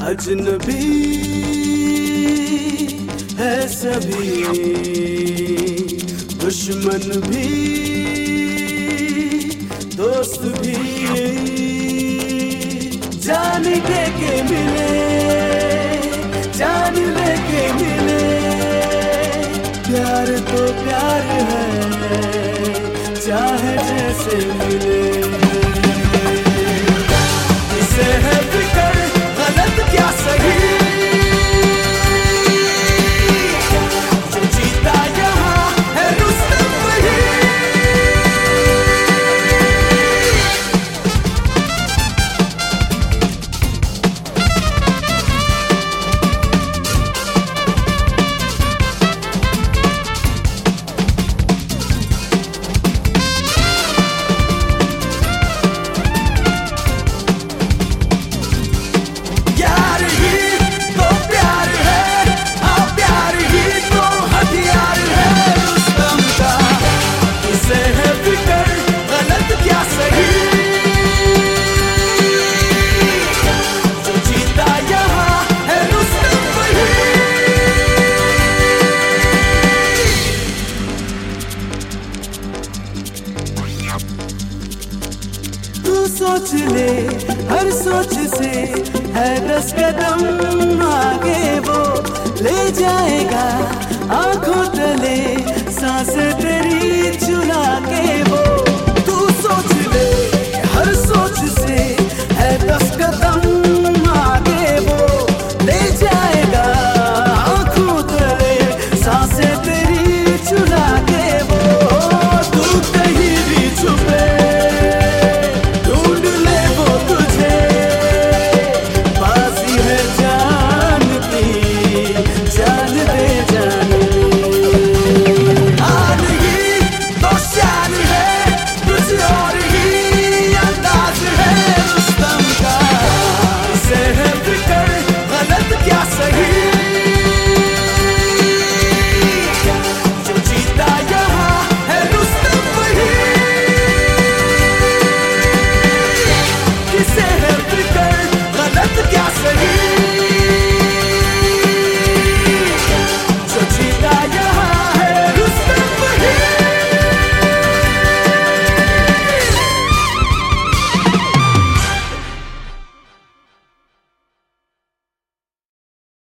अजनबी है सभी, दुश्मन भी दोस्त भी, जान दे के मिले, जान लेके मिले। प्यार तो प्यार है, चाहे जैसे मिले। इसे है फिक्र गलत क्या सही, जो जीता यहाँ है रुस्तम वही। सोच ले हर सोच से है 10 कदम आगे, वो ले जाएगा आंखों तले सांस तेरी चुरा के।